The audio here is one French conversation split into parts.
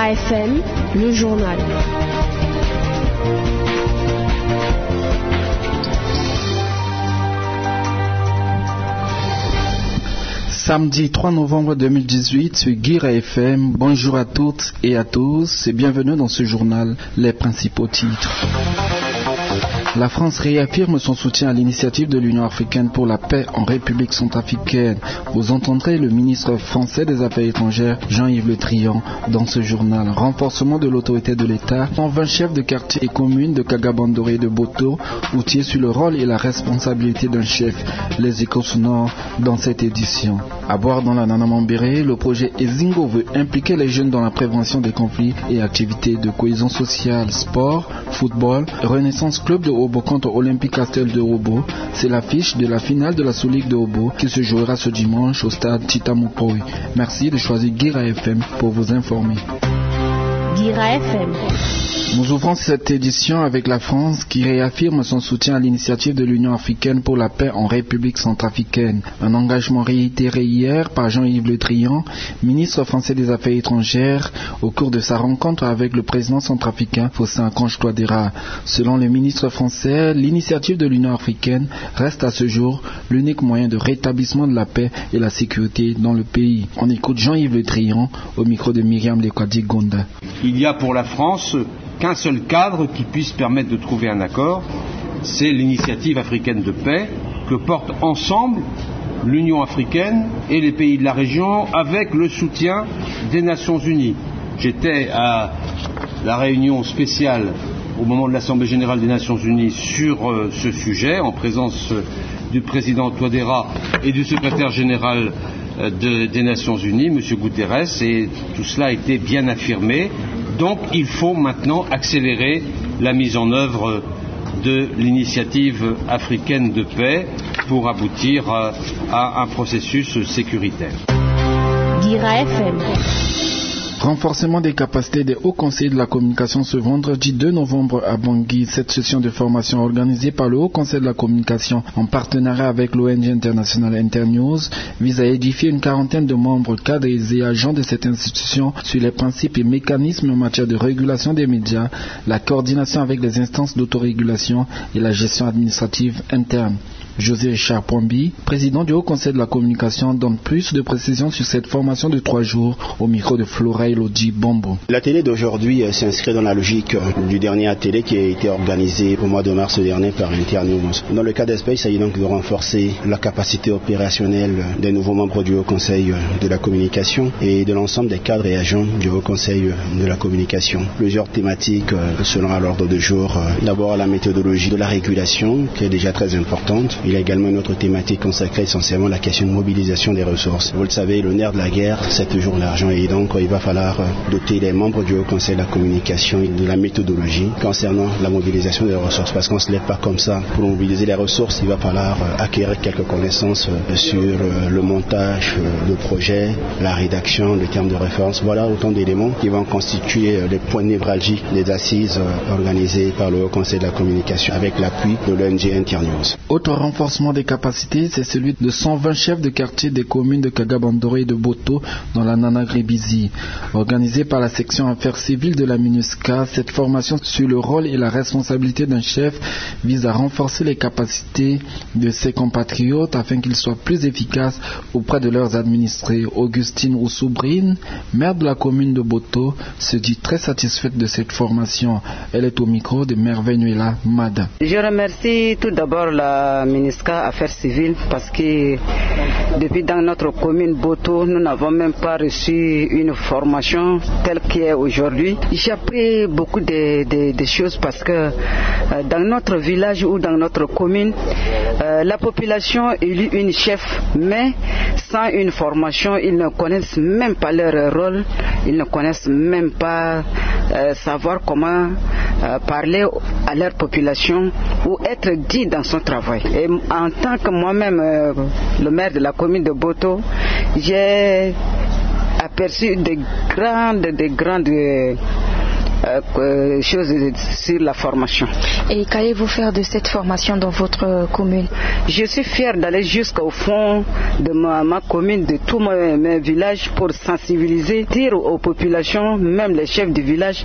Guira FM, le journal. Samedi 3 novembre 2018 sur Guira FM. Bonjour à toutes et à tous et bienvenue dans ce journal. Les principaux titres. La France réaffirme son soutien à l'initiative de l'Union africaine pour la paix en République centrafricaine. Vous entendrez le ministre français des Affaires étrangères, Jean-Yves Le Drian, dans ce journal. Renforcement de l'autorité de l'État. 120 chefs de quartier et communes de Kagabandoré et de Boto, outillés sur le rôle et la responsabilité d'un chef. Les échos sonores dans cette édition. À boire dans la Nana Mambéré, le projet Ezingo veut impliquer les jeunes dans la prévention des conflits et activités de cohésion sociale. Sport, football, Renaissance Club de Obo contre Olympique Castel de Obo. C'est l'affiche de la finale de la Sous-Ligue de Obo qui se jouera ce dimanche au stade Titamoupoy. Merci de choisir Guira FM pour vous informer. Guira FM. Nous ouvrons cette édition avec la France qui réaffirme son soutien à l'initiative de l'Union africaine pour la paix en République centrafricaine. Un engagement réitéré hier par Jean-Yves Le Drian, ministre français des Affaires étrangères, au cours de sa rencontre avec le président centrafricain Faustin Archange Touadéra. Selon le ministre français, l'initiative de l'Union africaine reste à ce jour l'unique moyen de rétablissement de la paix et la sécurité dans le pays. On écoute Jean-Yves Le Drian au micro de Myriam Lekwadi Gonda. Il n'y a pour la France qu'un seul cadre qui puisse permettre de trouver un accord, c'est l'initiative africaine de paix que portent ensemble l'Union africaine et les pays de la région avec le soutien des Nations Unies. J'étais à la réunion spéciale au moment de l'Assemblée générale des Nations Unies sur ce sujet, en présence du président Touadéra et du secrétaire général des Nations Unies, M. Guterres, et tout cela a été bien affirmé. Donc il faut maintenant accélérer la mise en œuvre de l'initiative africaine de paix pour aboutir à un processus sécuritaire. Guira FM. Renforcement des capacités des hauts conseillers de la communication ce vendredi 2 novembre à Bangui. Cette session de formation organisée par le Haut Conseil de la communication en partenariat avec l'ONG internationale Internews vise à édifier une quarantaine de membres, cadres et agents de cette institution sur les principes et mécanismes en matière de régulation des médias, la coordination avec les instances d'autorégulation et la gestion administrative interne. José Richard Pombi, président du Haut Conseil de la communication, donne plus de précisions sur cette formation de 3 jours au micro de Flora Elodie Bombo. L'atelier d'aujourd'hui s'inscrit dans la logique du dernier atelier qui a été organisé au mois de mars dernier par Internews. Dans le cas d'espèce, il s'agit donc de renforcer la capacité opérationnelle des nouveaux membres du Haut Conseil de la communication et de l'ensemble des cadres et agents du Haut Conseil de la communication. Plusieurs thématiques seront à l'ordre du jour. D'abord la méthodologie de la régulation qui est déjà très importante. Il y a également une autre thématique consacrée essentiellement à la question de mobilisation des ressources. Vous le savez, le nerf de la guerre, c'est toujours l'argent et donc il va falloir doter les membres du Haut Conseil de la communication et de la méthodologie concernant la mobilisation des ressources. Parce qu'on ne se lève pas comme ça. Pour mobiliser les ressources, il va falloir acquérir quelques connaissances sur le montage de projet, la rédaction, le terme de référence. Voilà autant d'éléments qui vont constituer les points névralgiques des assises organisées par le Haut Conseil de la communication avec l'appui de l'ONG Internews. Autre renforcement des capacités, c'est celui de 120 chefs de quartier des communes de Kagabandoré et de Boto dans la Nana Gribizi. Organisée par la section affaires civiles de la MINUSCA, cette formation sur le rôle et la responsabilité d'un chef vise à renforcer les capacités de ses compatriotes afin qu'ils soient plus efficaces auprès de leurs administrés. Augustine Oussoubrine, maire de la commune de Boto, se dit très satisfaite de cette formation. Elle est au micro de Merveille Mada. Je remercie tout d'abord la MINUSCA Affaires civiles parce que depuis dans notre commune Boto, nous n'avons même pas reçu une formation telle qu'elle est aujourd'hui. J'ai appris beaucoup de choses parce que dans notre village ou dans notre commune, la population élit une chef, mais sans une formation, ils ne connaissent même pas leur rôle, ils ne connaissent même pas savoir comment parler à leur population ou être dit dans son travail. Et en tant que moi-même, le maire de la commune de Boto, j'ai aperçu de grandes choses sur la formation. Et qu'allez-vous faire de cette formation dans votre commune? Je suis fier d'aller jusqu'au fond de ma commune, de tous mes villages, pour sensibiliser, dire aux populations, même les chefs du village,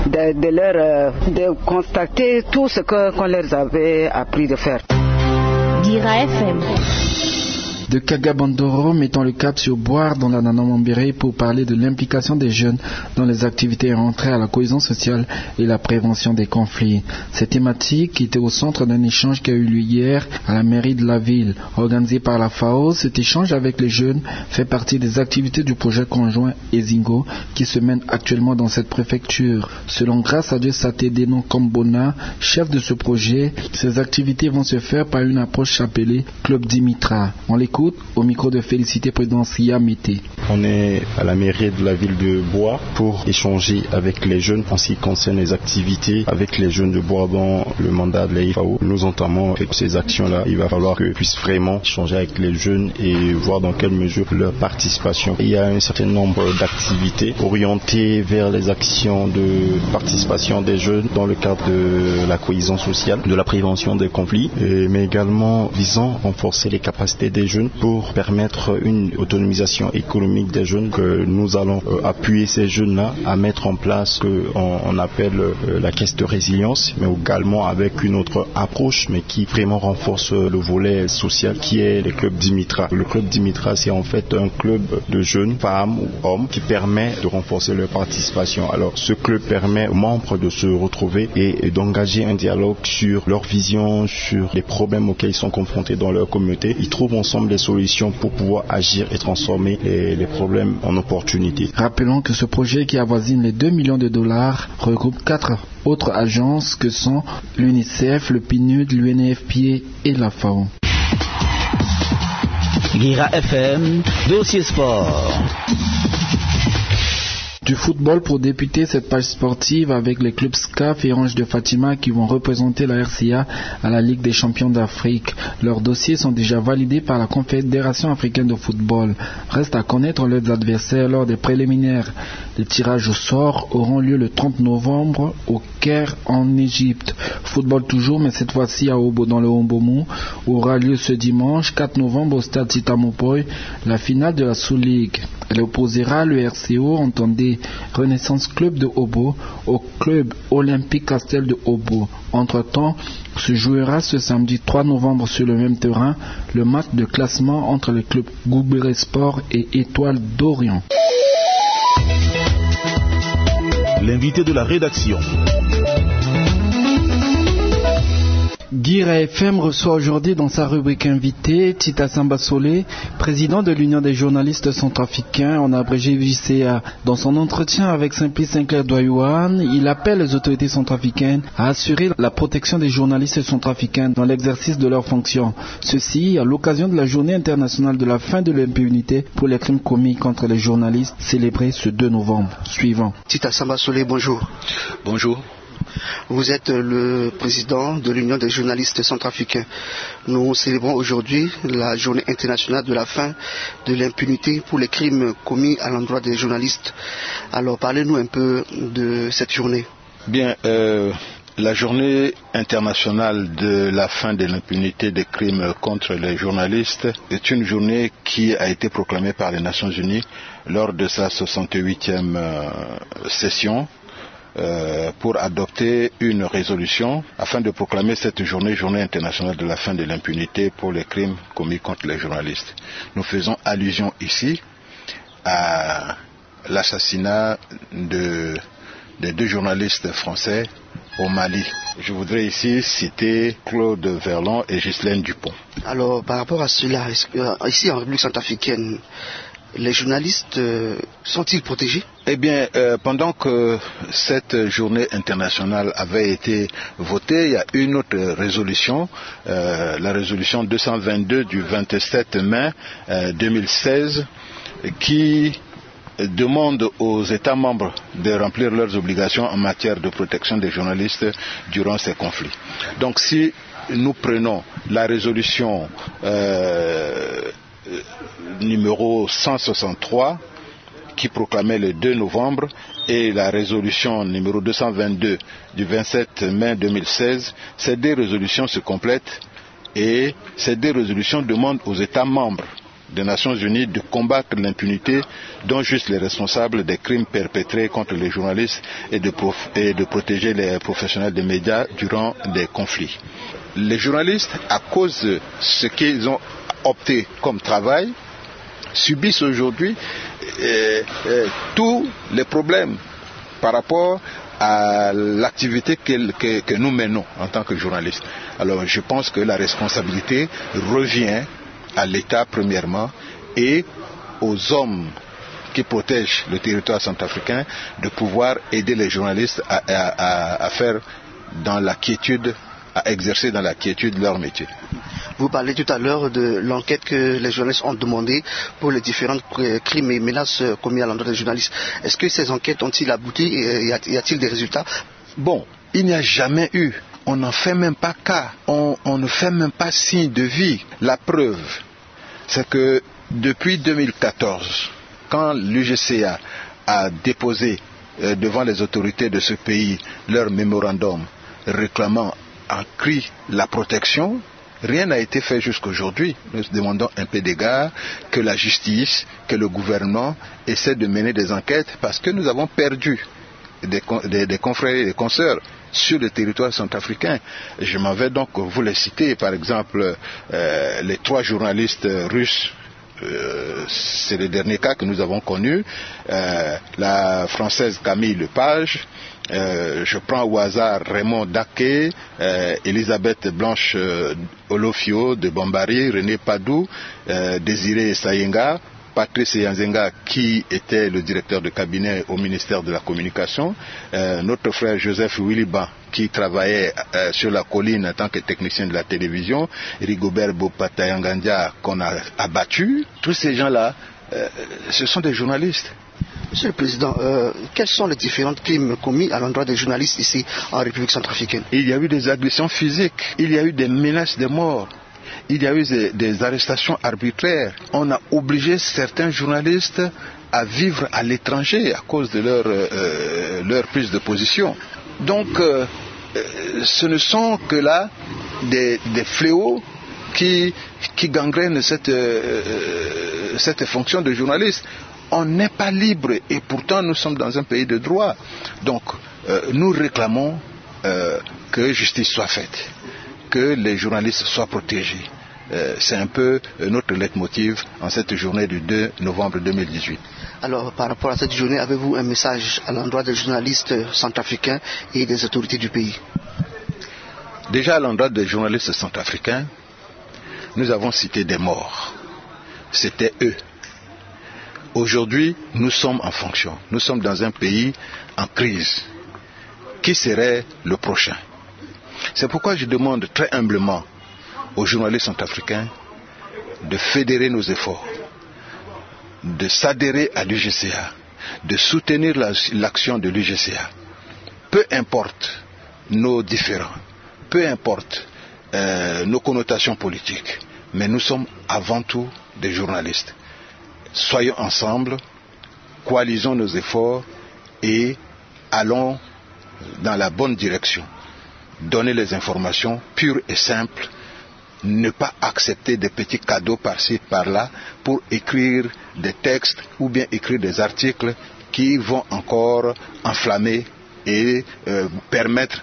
de constater tout ce qu'on leur avait appris de faire. Guira FM. De Kagabandoro, mettant le cap sur Boire dans la Nanamambéré pour parler de l'implication des jeunes dans les activités rentrées à la cohésion sociale et la prévention des conflits. Cette thématique était au centre d'un échange qui a eu lieu hier à la mairie de la ville. Organisé par la FAO, cet échange avec les jeunes fait partie des activités du projet conjoint Ezingo qui se mène actuellement dans cette préfecture. Selon Grâce à Dieu Saté Denon Kombona, chef de ce projet, ces activités vont se faire par une approche appelée Club Dimitra. On l'écoute au micro de Félicité Président Sia Mété. On est à la mairie de la ville de Bois pour échanger avec les jeunes en ce qui concerne les activités avec les jeunes de Bois dans le mandat de la FAO. Nous entamons avec ces actions-là. Il va falloir qu'ils puissent vraiment échanger avec les jeunes et voir dans quelle mesure leur participation. Il y a un certain nombre d'activités orientées vers les actions de participation des jeunes dans le cadre de la cohésion sociale, de la prévention des conflits, mais également visant à renforcer les capacités des jeunes pour permettre une autonomisation économique des jeunes, que nous allons appuyer ces jeunes-là à mettre en place ce qu'on appelle la caisse de résilience, mais également avec une autre approche, mais qui vraiment renforce le volet social qui est le club Dimitra. Le club Dimitra, c'est en fait un club de jeunes, femmes ou hommes, qui permet de renforcer leur participation. Alors ce club permet aux membres de se retrouver et d'engager un dialogue sur leur vision, sur les problèmes auxquels ils sont confrontés dans leur communauté. Ils trouvent ensemble des solutions pour pouvoir agir et transformer les problèmes en opportunités. Rappelons que ce projet qui avoisine les 2 millions de dollars regroupe 4 autres agences que sont l'UNICEF, le PNUD, l'UNFPA et la FAO. Guira FM, dossier sport. Du football pour débuter cette page sportive avec les clubs SCAF et Ange de Fatima qui vont représenter la RCA à la Ligue des champions d'Afrique. Leurs dossiers sont déjà validés par la Confédération africaine de football. Reste à connaître leurs adversaires lors des préliminaires. Les tirages au sort auront lieu le 30 novembre au Caire en Égypte. Football toujours, mais cette fois-ci à Obo dans le Hombomou, aura lieu ce dimanche 4 novembre au stade Titamopoy, la finale de la Sous League. Elle opposera le RCO, entendez Renaissance Club de Obo, au club olympique Castel de Obo. Entre-temps, se jouera ce samedi 3 novembre sur le même terrain le match de classement entre les clubs Goubéré Sport et Étoile d'Orient. L'invité de la rédaction. Guira FM reçoit aujourd'hui dans sa rubrique invité Tita Samba Solé, président de l'Union des journalistes centrafricains, en abrégé JCA. Dans son entretien avec Simplice Sinclair Doyouane, il appelle les autorités centrafricaines à assurer la protection des journalistes centrafricains dans l'exercice de leurs fonctions. Ceci à l'occasion de la journée internationale de la fin de l'impunité pour les crimes commis contre les journalistes, célébrée ce 2 novembre. Suivant. Tita Samba Solé, bonjour. Bonjour. Vous êtes le président de l'Union des journalistes centrafricains. Nous célébrons aujourd'hui la journée internationale de la fin de l'impunité pour les crimes commis à l'endroit des journalistes. Alors parlez-nous un peu de cette journée. Bien, la journée internationale de la fin de l'impunité des crimes contre les journalistes est une journée qui a été proclamée par les Nations Unies lors de sa 68e session. Pour adopter une résolution afin de proclamer cette journée internationale de la fin de l'impunité pour les crimes commis contre les journalistes. Nous faisons allusion ici à l'assassinat des 2 journalistes français au Mali. Je voudrais ici citer Claude Verlon et Ghislaine Dupont. Alors par rapport à cela, ici en République centrafricaine, les journalistes sont-ils protégés? Eh bien, pendant que cette journée internationale avait été votée, il y a une autre résolution, la résolution 222 du 27 mai 2016, qui demande aux États membres de remplir leurs obligations en matière de protection des journalistes durant ces conflits. Donc si nous prenons la résolution numéro 163, qui proclamait le 2 novembre et la résolution numéro 222 du 27 mai 2016, ces deux résolutions se complètent et ces deux résolutions demandent aux États membres des Nations Unies de combattre l'impunité dont juste les responsables des crimes perpétrés contre les journalistes et de protéger les professionnels des médias durant des conflits. Les journalistes, à cause de ce qu'ils ont opté comme travail, subissent aujourd'hui tous les problèmes par rapport à l'activité que nous menons en tant que journalistes. Alors je pense que la responsabilité revient à l'État premièrement et aux hommes qui protègent le territoire centrafricain de pouvoir aider les journalistes à faire dans la quiétude, à exercer dans la quiétude leur métier. Vous parlez tout à l'heure de l'enquête que les journalistes ont demandée pour les différents crimes et menaces commis à l'endroit des journalistes. Est-ce que ces enquêtes ont-ils abouti et y a-t-il des résultats? Bon, il n'y a jamais eu. On n'en fait même pas cas. On ne fait même pas signe de vie. La preuve, c'est que depuis 2014, quand l'UGCA a déposé devant les autorités de ce pays leur mémorandum réclamant en cri la protection, rien n'a été fait jusqu'aujourd'hui. Nous demandons un peu d'égard, que la justice, que le gouvernement essaie de mener des enquêtes parce que nous avons perdu des confrères et des consoeurs sur le territoire centrafricain. Je m'en vais donc vous les citer, par exemple les 3 journalistes russes. C'est le dernier cas que nous avons connu, la française Camille Lepage, je prends au hasard Raymond Daké, Elisabeth Blanche Olofio de Bambari, René Padou, Désiré Sayenga, Patrice Yanzenga qui était le directeur de cabinet au ministère de la Communication, notre frère Joseph Williban qui travaillait sur la colline en tant que technicien de la télévision, Rigobert Bopatayangandia qu'on a abattu. Tous ces gens-là, ce sont des journalistes. Monsieur le Président, quels sont les différents crimes commis à l'endroit des journalistes ici en République centrafricaine? Il y a eu des agressions physiques, il y a eu des menaces de mort. Il y a eu des arrestations arbitraires. On a obligé certains journalistes à vivre à l'étranger à cause de leur prise de position. Donc, ce ne sont que là des fléaux qui gangrènent cette fonction de journaliste. On n'est pas libre et pourtant nous sommes dans un pays de droit. Donc, nous réclamons que justice soit faite, que les journalistes soient protégés. C'est un peu notre leitmotiv en cette journée du 2 novembre 2018. Alors, par rapport à cette journée, avez-vous un message à l'endroit des journalistes centrafricains et des autorités du pays? Déjà, à l'endroit des journalistes centrafricains, nous avons cité des morts. C'était eux. Aujourd'hui, nous sommes en fonction. Nous sommes dans un pays en crise. Qui serait le prochain? C'est pourquoi je demande très humblement aux journalistes centrafricains de fédérer nos efforts, de s'adhérer à l'UGCA, de soutenir l'action de l'UGCA. Peu importe nos différends, peu importe nos connotations politiques, mais nous sommes avant tout des journalistes. Soyons ensemble, coalisons nos efforts et allons dans la bonne direction. Donner les informations pures et simples, ne pas accepter des petits cadeaux par-ci, par-là pour écrire des textes ou bien écrire des articles qui vont encore enflammer et permettre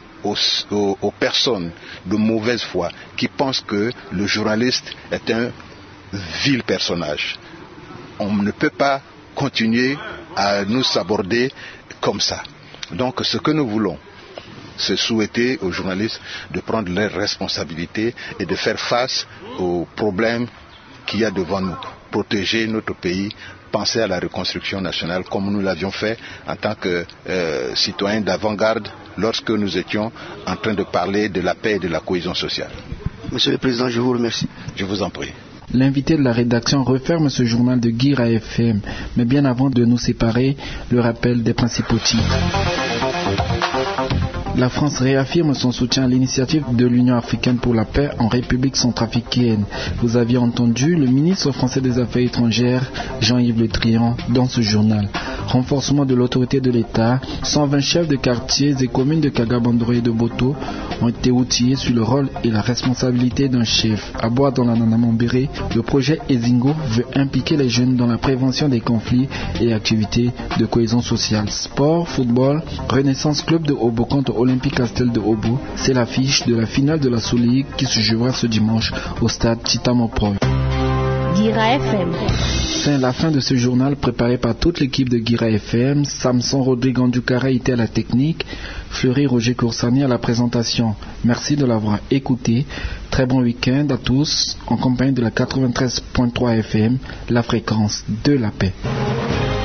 aux personnes de mauvaise foi qui pensent que le journaliste est un vil personnage. On ne peut pas continuer à nous saborder comme ça. Donc ce que nous voulons, c'est souhaiter aux journalistes de prendre leurs responsabilités et de faire face aux problèmes qu'il y a devant nous. Protéger notre pays, penser à la reconstruction nationale comme nous l'avions fait en tant que citoyens d'avant-garde lorsque nous étions en train de parler de la paix et de la cohésion sociale. Monsieur le Président, je vous remercie. Je vous en prie. L'invité de la rédaction referme ce journal de Guira FM. Mais bien avant de nous séparer, le rappel des principaux titres. La France réaffirme son soutien à l'initiative de l'Union africaine pour la paix en République centrafricaine. Vous aviez entendu le ministre français des Affaires étrangères, Jean-Yves Le Drian, dans ce journal. Renforcement de l'autorité de l'État, 120 chefs de quartiers et communes de Kagabandoro et de Boto ont été outillés sur le rôle et la responsabilité d'un chef. À Bois dans la Nanamambéré, le projet Ezingo veut impliquer les jeunes dans la prévention des conflits et activités de cohésion sociale. Sport, football, Renaissance Club de Obo contre Olympique Castel de Obo, c'est l'affiche de la finale de la Sous-Ligue qui se jouera ce dimanche au stade Titamoproy. Guira FM. C'est la fin de ce journal préparé par toute l'équipe de Guira FM. Samson Rodrigue Andoucara était à la technique, Fleury Roger Coursani à la présentation. Merci de l'avoir écouté. Très bon week-end à tous en compagnie de la 93.3 FM, la fréquence de la paix.